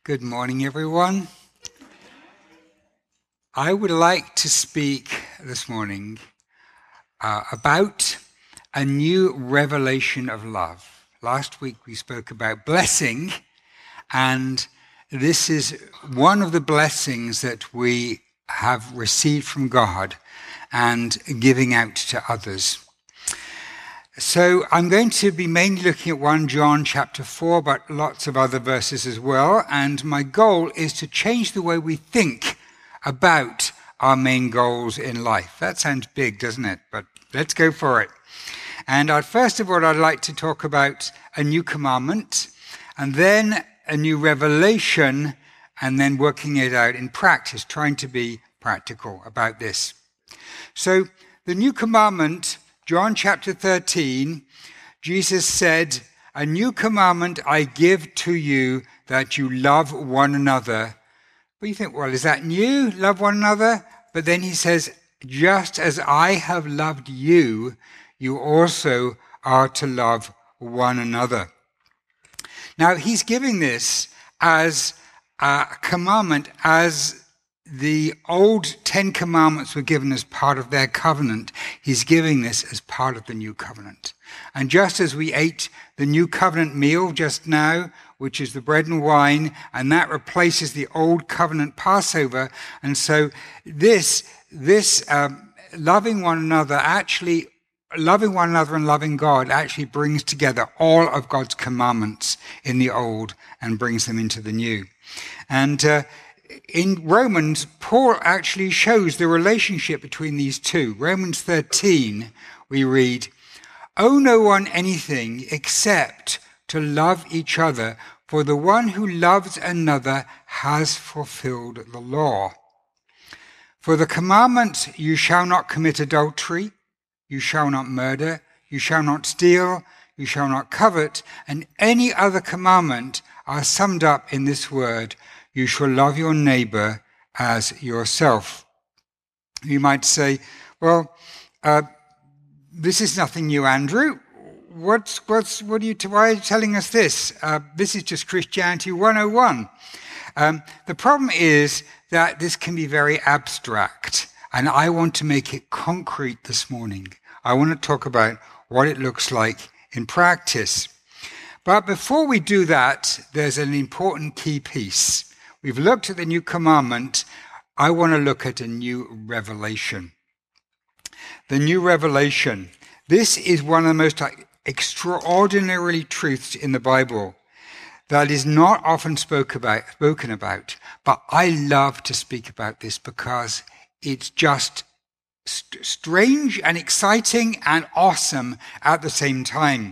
Good morning, everyone. I would like to speak this morning about a new revelation of love. Last week we spoke about blessing, and this is one of the blessings that we have received from God and giving out to others. So I'm going to be mainly looking at 1 John chapter 4, but lots of other verses as well. And my goal is to change the way we think about our main goals in life. That sounds big, doesn't it? But let's go for it. And first of all, I'd like to talk about a new commandment, and then a new revelation, and then working it out in practice, trying to be practical about this. So the new commandment, John chapter 13, Jesus said, "A new commandment I give to you, that you love one another." But you think, well, is that new? Love one another? But then he says, just as I have loved you, you also are to love one another. Now, he's giving this as a commandment, as the old 10 commandments were given as part of their covenant. He's giving this as part of the new covenant. And just as we ate the new covenant meal just now, which is the bread and wine, and that replaces the old covenant Passover, and so this loving one another and loving God actually brings together all of God's commandments in the old and brings them into the new. And in Romans, Paul actually shows the relationship between these two. Romans 13, we read, "Owe no one anything except to love each other, for the one who loves another has fulfilled the law. For the commandment, you shall not commit adultery, you shall not murder, you shall not steal, you shall not covet, and any other commandment are summed up in this word, you shall love your neighbor as yourself." You might say, well, this is nothing new, Andrew. Why are you telling us this? This is just Christianity 101. The problem is that this can be very abstract, and I want to make it concrete this morning. I want to talk about what it looks like in practice. But before we do that, there's an important key piece. We've looked at the new commandment. I want to look at a new revelation. The new revelation. This is one of the most extraordinary truths in the Bible that is not often spoken about. But I love to speak about this because it's just strange and exciting and awesome at the same time.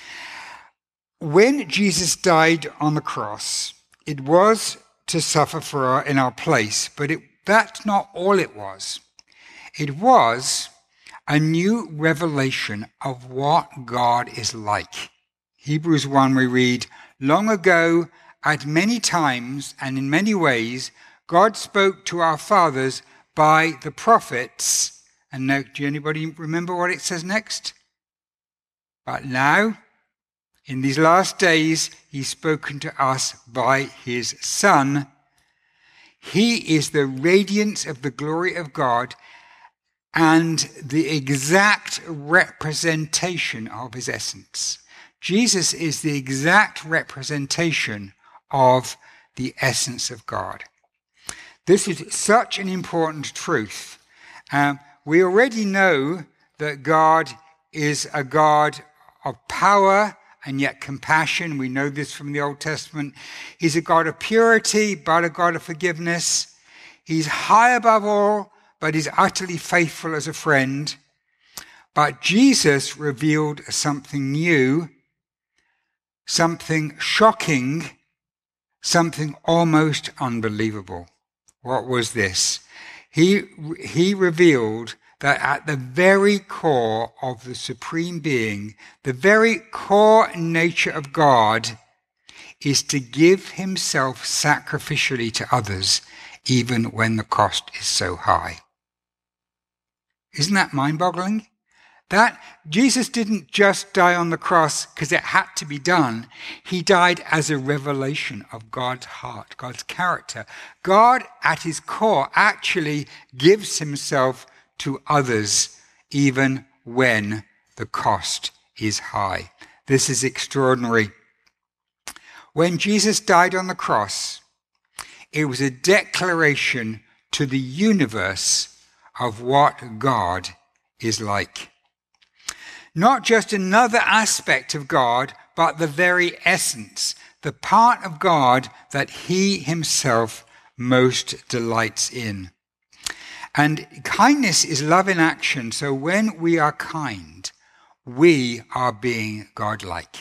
When Jesus died on the cross, it was to suffer in our place, but that's not all it was. It was a new revelation of what God is like. Hebrews 1 we read, "Long ago, at many times and in many ways, God spoke to our fathers by the prophets." And now, do anybody remember what it says next? "But now, in these last days, he's spoken to us by his Son. He is the radiance of the glory of God and the exact representation of his essence." Jesus is the exact representation of the essence of God. This is such an important truth. We already know that God is a God of power and yet compassion. We know this from the Old Testament. He's a God of purity, but a God of forgiveness. He's high above all, but he's utterly faithful as a friend. But Jesus revealed something new, something shocking, something almost unbelievable. What was this? He revealed that at the very core of the Supreme Being, the very core nature of God, is to give himself sacrificially to others, even when the cost is so high. Isn't that mind-boggling? That Jesus didn't just die on the cross because it had to be done. He died as a revelation of God's heart, God's character. God, at his core, actually gives himself to others, even when the cost is high. This is extraordinary. When Jesus died on the cross, it was a declaration to the universe of what God is like. Not just another aspect of God, but the very essence, the part of God that he himself most delights in. And kindness is love in action, so when we are kind, we are being godlike.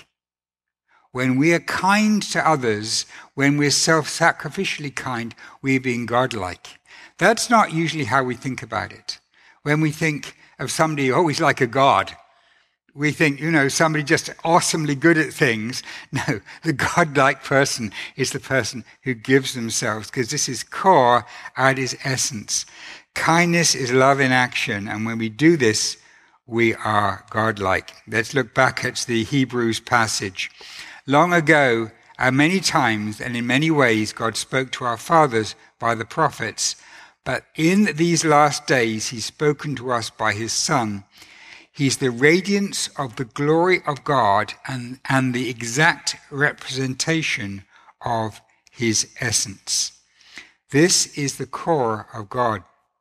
When we are kind to others, when we're self-sacrificially kind, we're being godlike. That's not usually how we think about it. When we think of somebody, oh, he's like a god, we think, somebody just awesomely good at things. No, the godlike person is the person who gives themselves, because this is core at its essence. Kindness is love in action, and when we do this, we are godlike. Let's look back at the Hebrews passage. Long ago, and many times and in many ways, God spoke to our fathers by the prophets. But in these last days, he's spoken to us by his Son. He's the radiance of the glory of God and the exact representation of his essence. This is the core of God.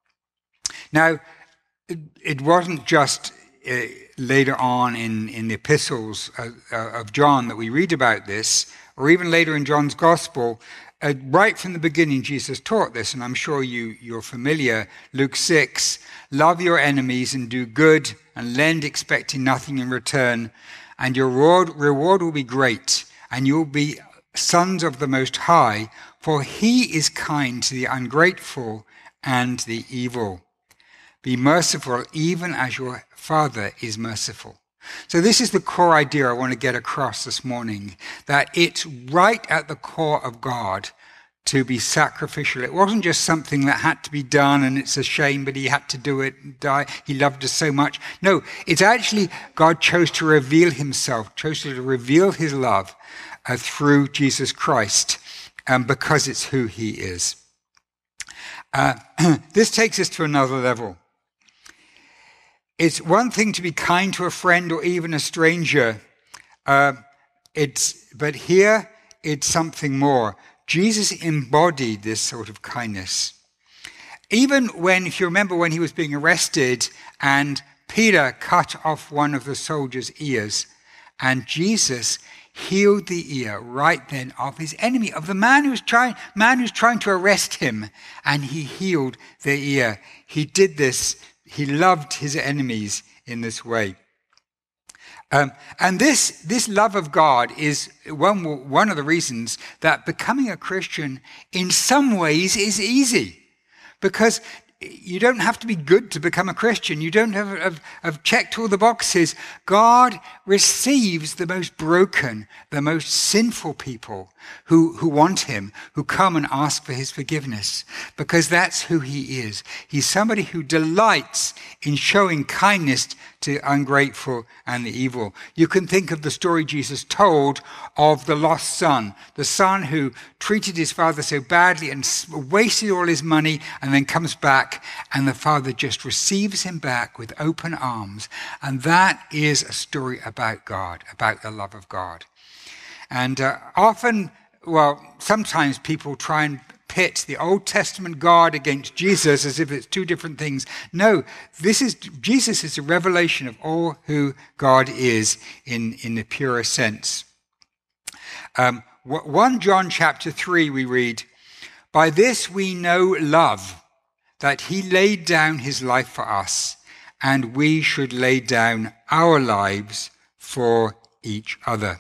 Now, it wasn't just later on in the epistles of John that we read about this, or even later in John's Gospel. Right from the beginning, Jesus taught this, and I'm sure you're familiar. Luke 6, love your enemies and do good and lend expecting nothing in return, and your reward will be great, and you'll be sons of the Most High, for he is kind to the ungrateful and the evil. Be merciful even as your Father is merciful. So this is the core idea I want to get across this morning, that it's right at the core of God to be sacrificial. It wasn't just something that had to be done and it's a shame, but he had to do it and die. He loved us so much. No, it's actually God chose to reveal himself, chose to reveal his love through Jesus Christ, because it's who he is. This takes us to another level. It's one thing to be kind to a friend or even a stranger, but here it's something more. Jesus embodied this sort of kindness. Even when, if you remember, when he was being arrested and Peter cut off one of the soldiers' ears, and Jesus healed the ear right then of his enemy, of the man who's trying to arrest him, and he healed their ear. He did this. He loved his enemies in this way. And this love of God is one of the reasons that becoming a Christian in some ways is easy. Because you don't have to be good to become a Christian. You don't have checked all the boxes. God receives the most broken, the most sinful people who want him, who come and ask for his forgiveness, because that's who he is. He's somebody who delights in showing kindness to ungrateful and the evil. You can think of the story Jesus told of the lost son, the son who treated his father so badly and wasted all his money and then comes back, and the father just receives him back with open arms. And that is a story about God, about the love of God. And sometimes people try and pit the Old Testament God against Jesus as if it's two different things. No, Jesus is a revelation of all who God is in the purest sense. 1 John chapter 3 we read, by this we know love, that he laid down his life for us, and we should lay down our lives for each other.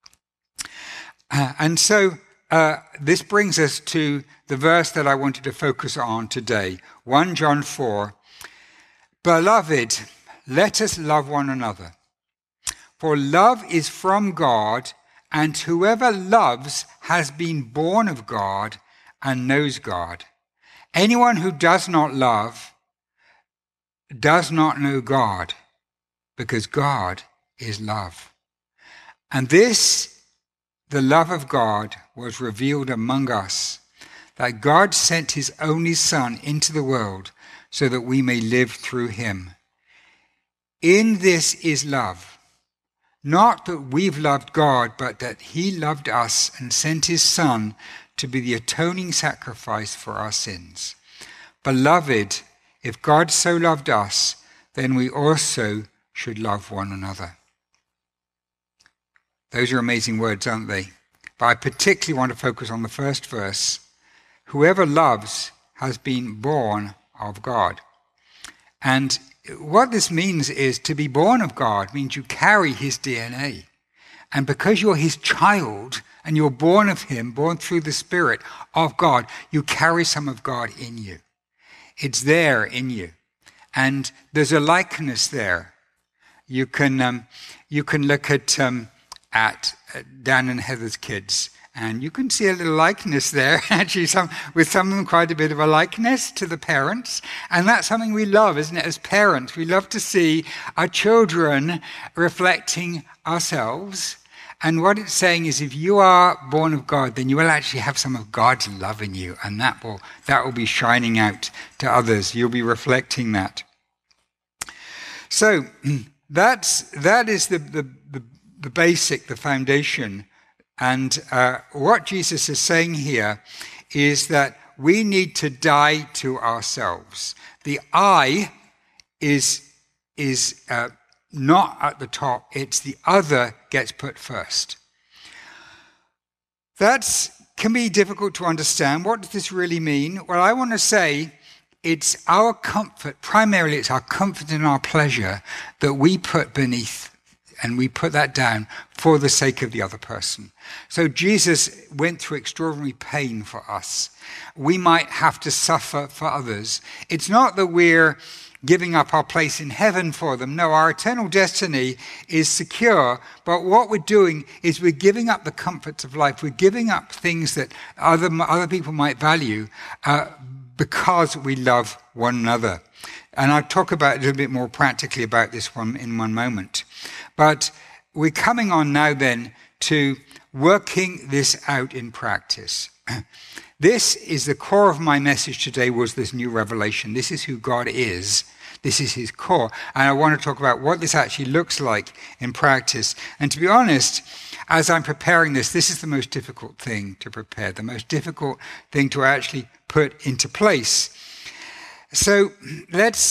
And so this brings us to the verse that I wanted to focus on today, 1 John 4. Beloved, let us love one another, for love is from God, and whoever loves has been born of God and knows God. Anyone who does not love does not know God, because God is love. And this, the love of God, was revealed among us, that God sent his only Son into the world so that we may live through him. In this is love, not that we've loved God, but that he loved us and sent his Son to be the atoning sacrifice for our sins. Beloved, if God so loved us, then we also should love one another. Those are amazing words, aren't they? But I particularly want to focus on the first verse. Whoever loves has been born of God. And what this means is to be born of God means you carry his DNA. And because you're his child and you're born of him, born through the Spirit of God, you carry some of God in you. It's there in you. And there's a likeness there. You can look at Dan and Heather's kids, and you can see a little likeness there, actually, with some of them quite a bit of a likeness to the parents. And that's something we love, isn't it, as parents? We love to see our children reflecting ourselves. And what it's saying is if you are born of God, then you will actually have some of God's love in you, and that will be shining out to others. You'll be reflecting that. So that is the basic, the foundation. And what Jesus is saying here is that we need to die to ourselves. The I is not at the top, it's the other gets put first. That can be difficult to understand. What does this really mean? Well, I want to say it's our comfort, primarily it's our comfort and our pleasure that we put beneath, and we put that down for the sake of the other person. So Jesus went through extraordinary pain for us. We might have to suffer for others. It's not that we're giving up our place in heaven for them. No, our eternal destiny is secure. But what we're doing is we're giving up the comforts of life. We're giving up things that other people might value because we love one another. And I'll talk about a little bit more practically about this one in one moment. But we're coming on now then to working this out in practice. This is the core of my message today, was this new revelation. This is who God is. This is his core. And I want to talk about what this actually looks like in practice. And to be honest, as I'm preparing this is the most difficult thing to prepare, the most difficult thing to actually put into place. So let's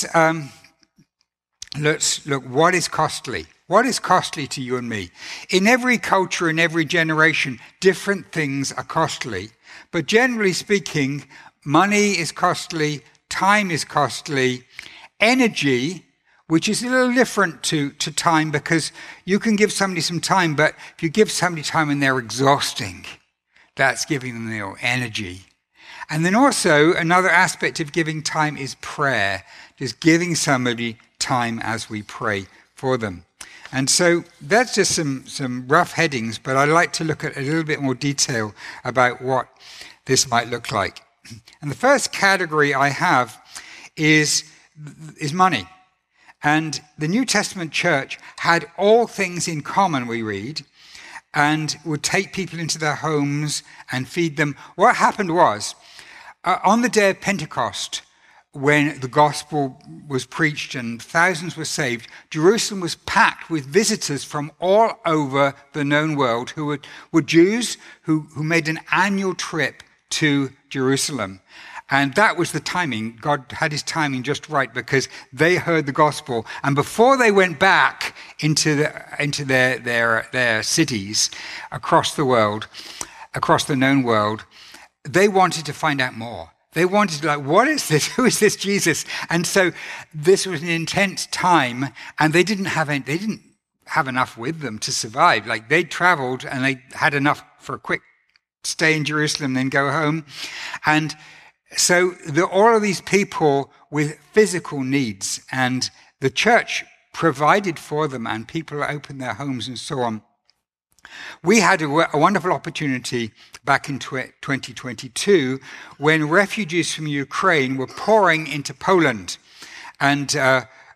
look, what is costly? What is costly to you and me? In every culture, in every generation, different things are costly. But generally speaking, money is costly, time is costly, energy, which is a little different to time, because you can give somebody some time, but if you give somebody time and they're exhausting, that's giving them their energy. And then also another aspect of giving time is prayer, just giving somebody time as we pray for them. And so that's just some rough headings, but I'd like to look at a little bit more detail about what this might look like. And the first category I have is money. And the New Testament church had all things in common, we read, and would take people into their homes and feed them. What happened was, on the day of Pentecost, when the gospel was preached and thousands were saved, Jerusalem was packed with visitors from all over the known world who were Jews who made an annual trip to Jerusalem. And that was the timing. God had his timing just right, because they heard the gospel. And before they went back into their cities across the world, across the known world, they wanted to find out more. They wanted to, what is this? Who is this Jesus? And so this was an intense time, and they didn't have enough with them to survive. Like, they traveled and they had enough for a quick stay in Jerusalem, then go home. And so all of these people with physical needs, and the church provided for them, and people opened their homes and so on. We had a wonderful opportunity back in 2022 when refugees from Ukraine were pouring into Poland. And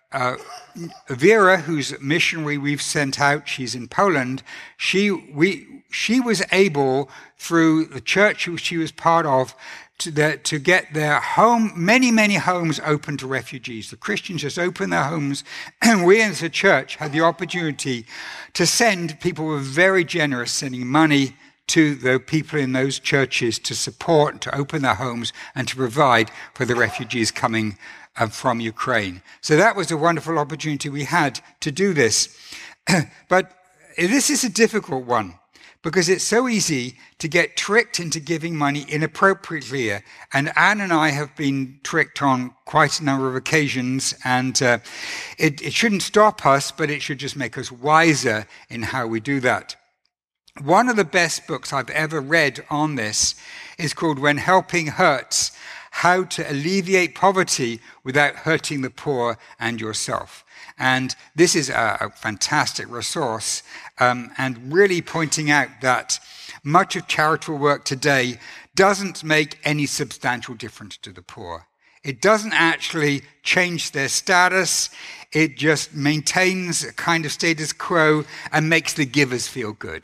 Vera, who's a missionary we've sent out, she's in Poland, she was able, through the church she was part of, to get their home, many homes open to refugees. The Christians just opened their homes, and we as a church had the opportunity to send people who were very generous, sending money to the people in those churches to support, to open their homes, and to provide for the refugees coming from Ukraine. So that was a wonderful opportunity we had to do this. But this is a difficult one, because it's so easy to get tricked into giving money inappropriately. And Anne and I have been tricked on quite a number of occasions, and it shouldn't stop us, but it should just make us wiser in how we do that. One of the best books I've ever read on this is called When Helping Hurts: How to Alleviate Poverty Without Hurting the Poor and Yourself. And this is a fantastic resource, and really pointing out that much of charitable work today doesn't make any substantial difference to the poor. It doesn't actually change their status. It just maintains a kind of status quo and makes the givers feel good.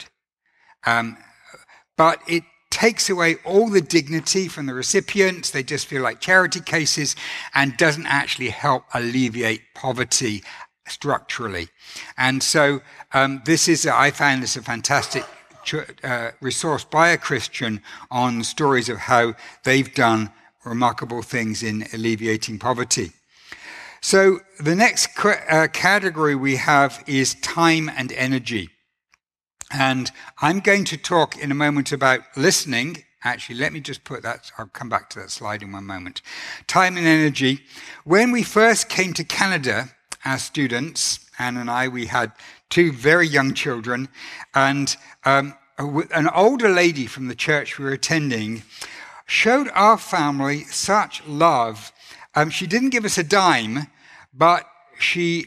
But it takes away all the dignity from the recipients. They just feel like charity cases, and doesn't actually help alleviate poverty structurally. And so I found this a fantastic resource by a Christian on stories of how they've done remarkable things in alleviating poverty. So the next category we have is time and energy. And I'm going to talk in a moment about listening. Actually, let me just put that, I'll come back to that slide in one moment. Time and energy. When we first came to Canada as students, Anne and I, we had 2 very young children, and an older lady from the church we were attending showed our family such love. She didn't give us a dime, but she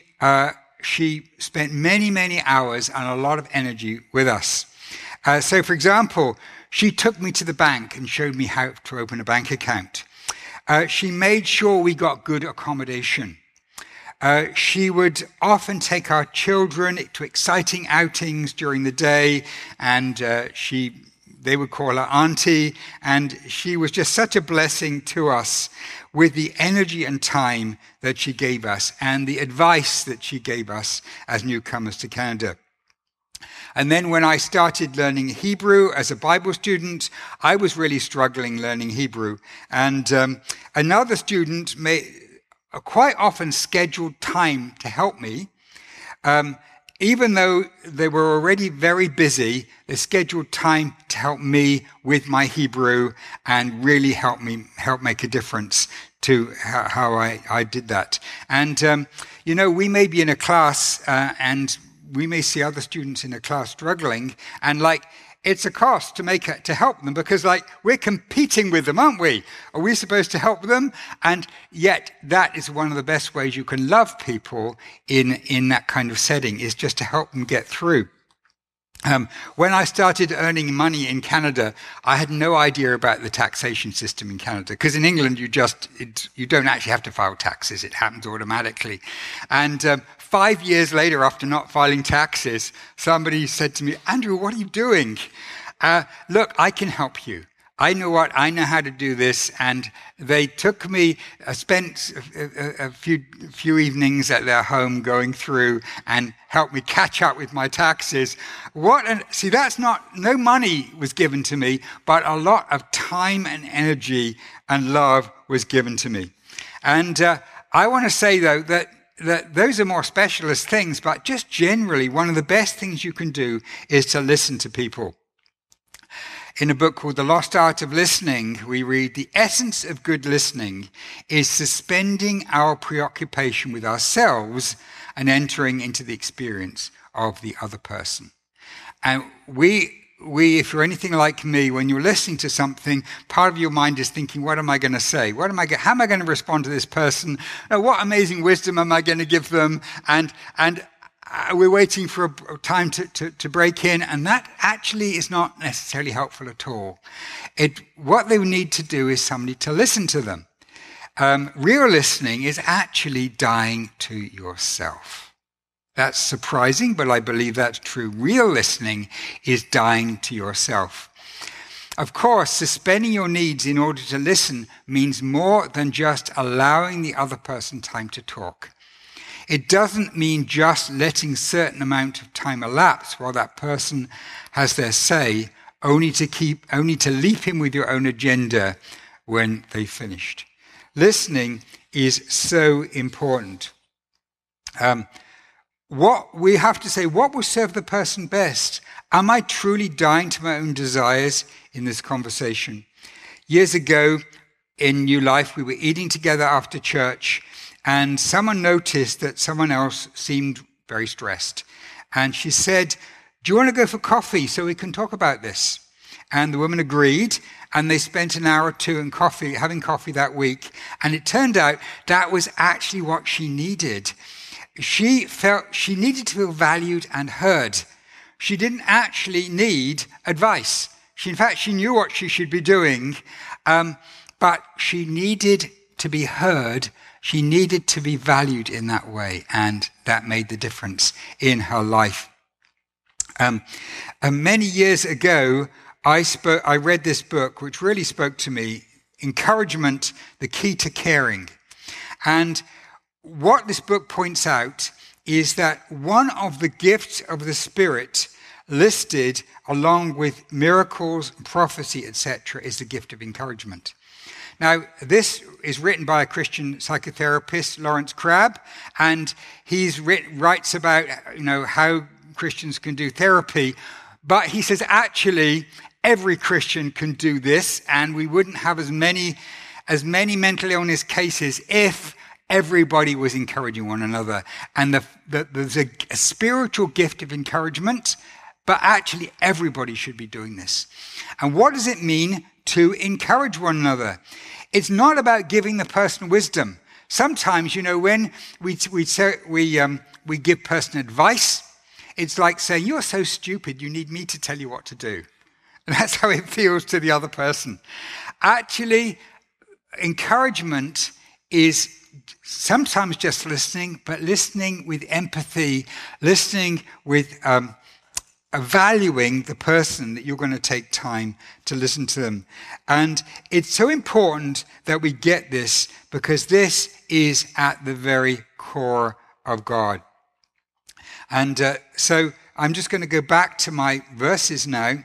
spent many hours and a lot of energy with us. So, for example, she took me to the bank and showed me how to open a bank account. She made sure we got good accommodation. She would often take our children to exciting outings during the day, and they would call her auntie, and she was just such a blessing to us with the energy and time that she gave us and the advice that she gave us as newcomers to Canada. And then when I started learning Hebrew as a Bible student, I was really struggling learning Hebrew. And another student quite often scheduled time to help me. Even though they were already very busy, they scheduled time to help me with my Hebrew and really help make a difference to how I did that. And, we may be in a class and we may see other students in a class struggling, and it's a cost to help them, because we're competing with them, aren't we? Are we supposed to help them? And yet that is one of the best ways you can love people in that kind of setting, is just to help them get through. When I started earning money in Canada, I had no idea about the taxation system in Canada, because in England you don't actually have to file taxes. It happens automatically. And 5 years later, after not filing taxes, somebody said to me, "Andrew, what are you doing?" Look, I can help you. I know how to do this. And they took me, spent a few evenings at their home going through and helped me catch up with my taxes. No money was given to me, but a lot of time and energy and love was given to me. And I want to say, though, that those are more specialist things, but just generally, one of the best things you can do is to listen to people. In a book called The Lost Art of Listening, we read, "The essence of good listening is suspending our preoccupation with ourselves and entering into the experience of the other person." And if you're anything like me, when you're listening to something, part of your mind is thinking, what am I going to say? How am I going to respond to this person? What amazing wisdom am I going to give them? And we're waiting for a time to break in, and that actually is not necessarily helpful at all. What they need to do is somebody to listen to them. real listening is actually dying to yourself. That's surprising, but I believe that's true. Real listening is dying to yourself. Of course, suspending your needs in order to listen means more than just allowing the other person time to talk. It doesn't mean just letting a certain amount of time elapse while that person has their say, only to leap in with your own agenda when they've finished. Listening is so important. What we have to say, what will serve the person best? Am I truly dying to my own desires in this conversation? Years ago in New Life, we were eating together after church, and someone noticed that someone else seemed very stressed. And she said, "Do you want to go for coffee so we can talk about this?" And the woman agreed, and they spent an hour or two having coffee that week. And it turned out that was actually what she needed. She felt she needed to feel valued and heard. She didn't actually need advice. In fact, she knew what she should be doing, but she needed to be heard. She needed to be valued in that way, and that made the difference in her life. Many years ago, I read this book, which really spoke to me, Encouragement, the Key to Caring. And what this book points out is that one of the gifts of the Spirit listed along with miracles, prophecy, etc., is the gift of encouragement. Now, this is written by a Christian psychotherapist, Lawrence Crabb, and he writes about how Christians can do therapy, but he says actually every Christian can do this, and we wouldn't have as many mental illness cases if everybody was encouraging one another. And there's a spiritual gift of encouragement, but actually everybody should be doing this. And what does it mean to encourage one another? It's not about giving the person wisdom. Sometimes, when we give person advice, it's like saying, "You're so stupid, you need me to tell you what to do." And that's how it feels to the other person. Actually, encouragement is sometimes just listening, but listening with empathy, listening with valuing the person that you're going to take time to listen to them. And it's so important that we get this, because this is at the very core of God. And so I'm just going to go back to my verses now.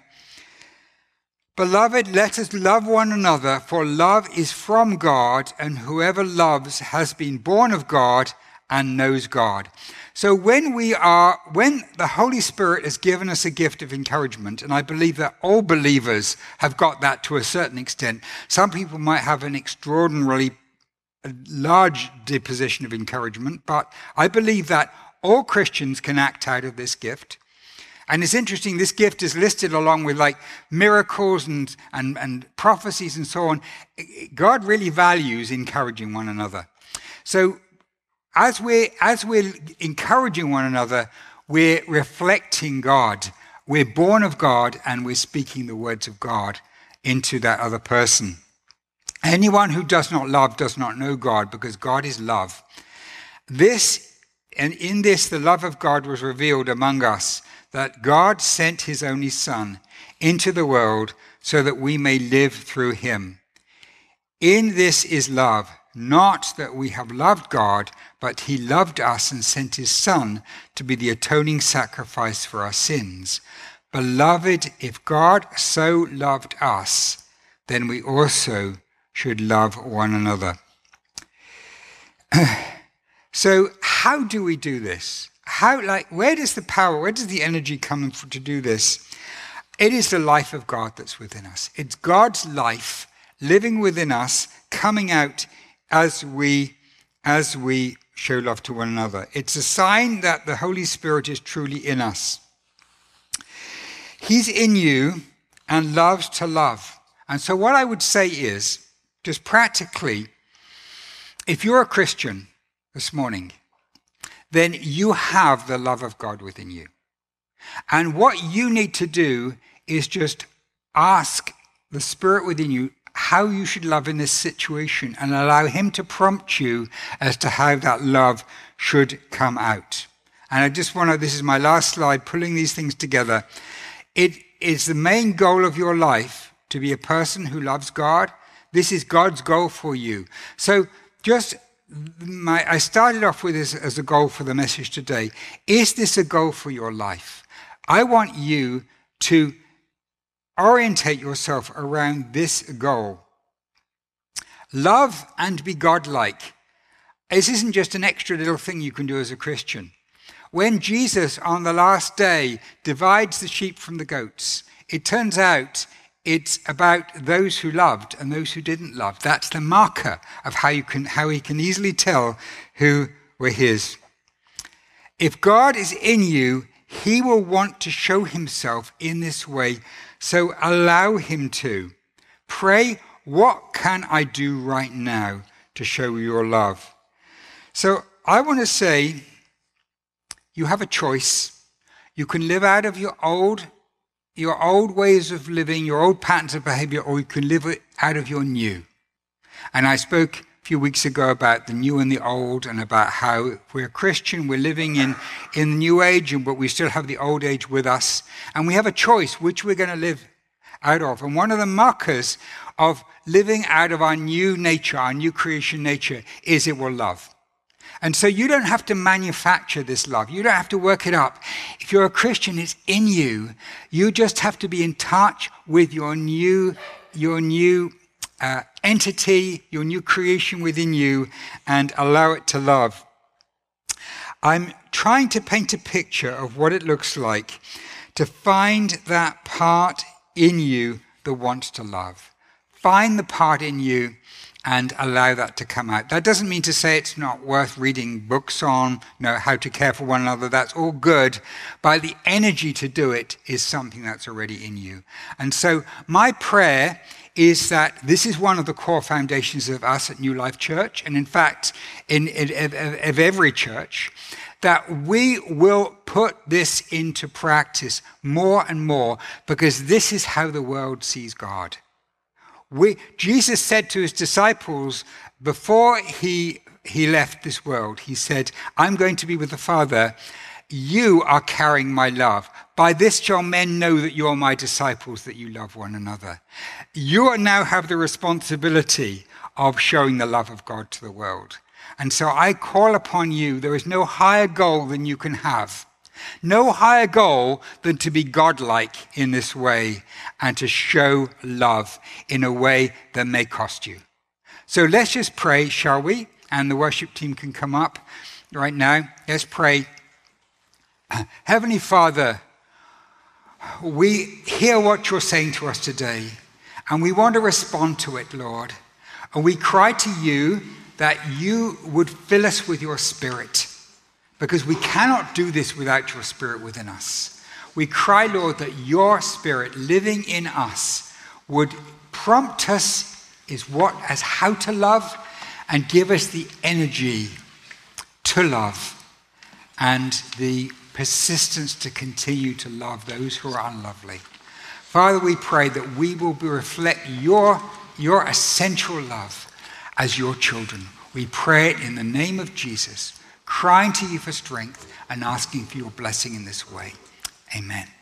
Beloved, let us love one another, for love is from God, and whoever loves has been born of God and knows God. So when the Holy Spirit has given us a gift of encouragement, and I believe that all believers have got that to a certain extent. Some people might have an extraordinarily large deposition of encouragement, but I believe that all Christians can act out of this gift. And it's interesting, this gift is listed along with like miracles and prophecies and so on. God really values encouraging one another. So as we're encouraging one another, we're reflecting God. We're born of God, and we're speaking the words of God into that other person. Anyone who does not love does not know God, because God is love. In this, the love of God was revealed among us, that God sent his only Son into the world so that we may live through him. In this is love, not that we have loved God, but he loved us and sent his Son to be the atoning sacrifice for our sins. Beloved, if God so loved us, then we also should love one another. So how do we do this? Where does the energy come to do this? It is the life of God that's within us. It's God's life living within us, coming out as we show love to one another. It's a sign that the Holy Spirit is truly in us. He's in you and loves to love. And so what I would say is, just practically, if you're a Christian this morning, then you have the love of God within you. And what you need to do is just ask the Spirit within you, how you should love in this situation and allow him to prompt you as to how that love should come out. And I just want to, this is my last slide, pulling these things together. It is the main goal of your life to be a person who loves God. This is God's goal for you. So I started off with this as a goal for the message today. Is this a goal for your life? I want you to orientate yourself around this goal. Love and be godlike. This isn't just an extra little thing you can do as a Christian. When Jesus on the last day divides the sheep from the goats, it turns out it's about those who loved and those who didn't love. That's the marker of how he can easily tell who were his. If God is in you, he will want to show himself in this way. So allow him to. Pray, what can I do right now to show your love? So I want to say, you have a choice. You can live out of your old ways of living, your old patterns of behavior, or you can live out of your new. And I spoke a few weeks ago about the new and the old, and about how if we're Christian, we're living in the new age, but we still have the old age with us. And we have a choice which we're going to live out of. And one of the markers of living out of our new nature, our new creation nature, is it will love. And so you don't have to manufacture this love. You don't have to work it up. If you're a Christian, it's in you. You just have to be in touch with your new entity, your new creation within you, and allow it to love. I'm trying to paint a picture of what it looks like to find that part in you that wants to love. Find the part in you and allow that to come out. That doesn't mean to say it's not worth reading books on, how to care for one another. That's all good. But the energy to do it is something that's already in you. And so my prayer is that this is one of the core foundations of us at New Life Church, and in fact, of every church, that we will put this into practice more and more, because this is how the world sees God. Jesus said to his disciples before he left this world, he said, I'm going to be with the Father. You are carrying my love. By this shall men know that you are my disciples, that you love one another. You now have the responsibility of showing the love of God to the world. And so I call upon you. There is no higher goal than you can have. No higher goal than to be godlike in this way and to show love in a way that may cost you. So let's just pray, shall we? And the worship team can come up right now. Let's pray. Heavenly Father, we hear what you're saying to us today, and we want to respond to it, Lord. And we cry to you that you would fill us with your Spirit, because we cannot do this without your Spirit within us. We cry, Lord, that your Spirit living in us would prompt us as how to love, and give us the energy to love and the persistence to continue to love those who are unlovely. Father, we pray that we will reflect your essential love as your children. We pray it in the name of Jesus, crying to you for strength and asking for your blessing in this way. Amen.